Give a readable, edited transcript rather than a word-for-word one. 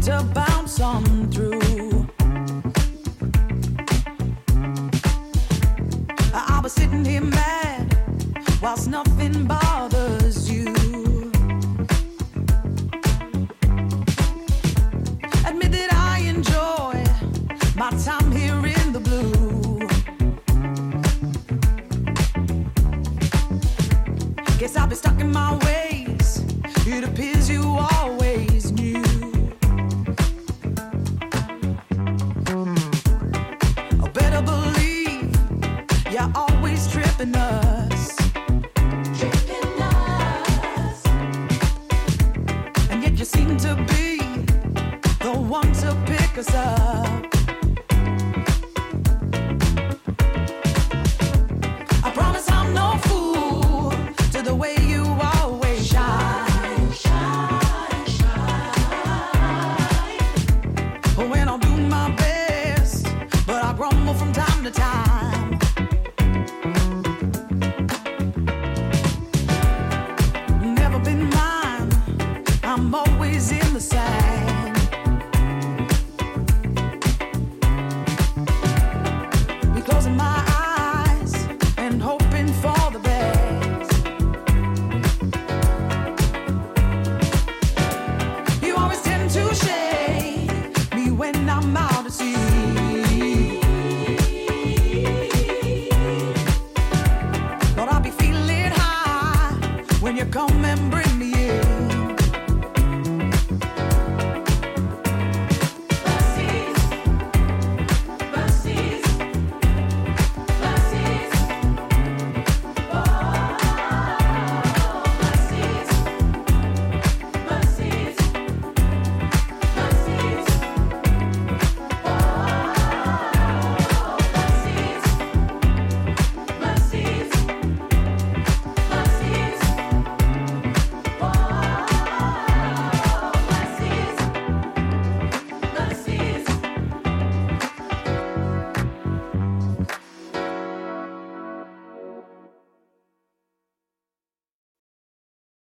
to bounce on through. I was sitting here mad whilst nothing bothers you. Admit that I enjoy my time here in the blue. Guess I've been stuck in my ways. It appears you always knew. I better believe you're always tripping us. Tripping us. And yet you seem to be the one to pick us up. I promise I'm no fool to the way you always shine, shine, shine. When I'll do my best, but I grumble from time to time. Never been mine, I'm always in the sand. Be closing my eyes and hoping for the best. You always tend to shade me when I'm out at sea. Lord, I'll be feeling high when you come and bring me in.